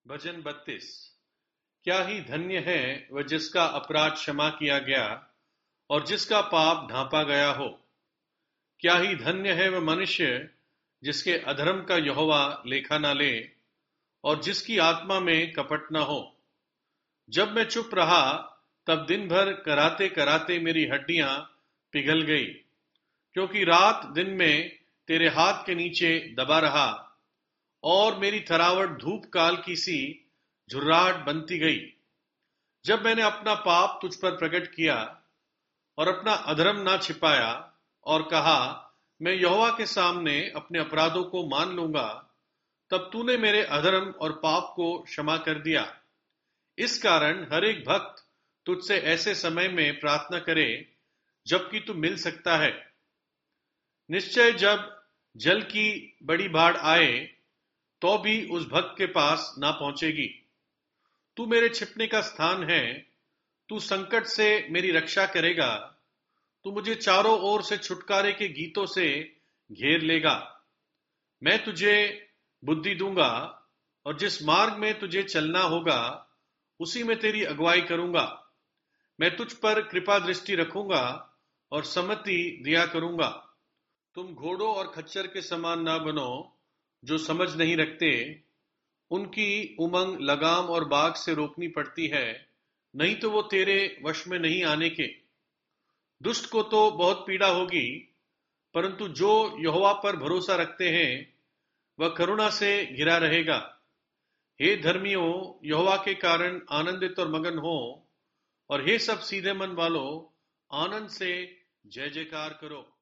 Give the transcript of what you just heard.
भजन 32। क्या ही धन्य है वह जिसका अपराध क्षमा किया गया और जिसका पाप ढांपा गया हो। क्या ही धन्य है वह मनुष्य जिसके अधर्म का यहोवा लेखा न ले और जिसकी आत्मा में कपट न हो। जब मैं चुप रहा तब दिन भर कराते कराते मेरी हड्डियां पिघल गई, क्योंकि रात दिन में तेरे हाथ के नीचे दबा रहा और मेरी थरावट धूप काल की सी झुर्राहट बनती गई। जब मैंने अपना पाप तुझ पर प्रकट किया और अपना अधर्म ना छिपाया और कहा, मैं यहोवा के सामने अपने अपराधों को मान लूंगा, तब तूने मेरे अधर्म और पाप को क्षमा कर दिया। इस कारण हर एक भक्त तुझसे ऐसे समय में प्रार्थना करे जबकि तू मिल सकता है। निश्चय जब जल की बड़ी बाढ़ आए तो भी उस भक्त के पास ना पहुंचेगी। तू मेरे छिपने का स्थान है, तू संकट से मेरी रक्षा करेगा। तू मुझे चारों ओर से छुटकारे के गीतों से घेर लेगा। मैं तुझे बुद्धि दूंगा और जिस मार्ग में तुझे चलना होगा उसी में तेरी अगुवाई करूंगा। मैं तुझ पर कृपा दृष्टि रखूंगा और सम्मति दिया करूंगा। तुम घोड़ों और खच्चर के समान ना बनो जो समझ नहीं रखते। उनकी उमंग लगाम और बाग से रोकनी पड़ती है, नहीं तो वो तेरे वश में नहीं आने के। दुष्ट को तो बहुत पीड़ा होगी, परंतु जो यहोवा पर भरोसा रखते हैं वह करुणा से घिरा रहेगा। हे धर्मियों, यहोवा के कारण आनंदित और मगन हो, और हे सब सीधे मन वालों, आनंद से जय जयकार करो।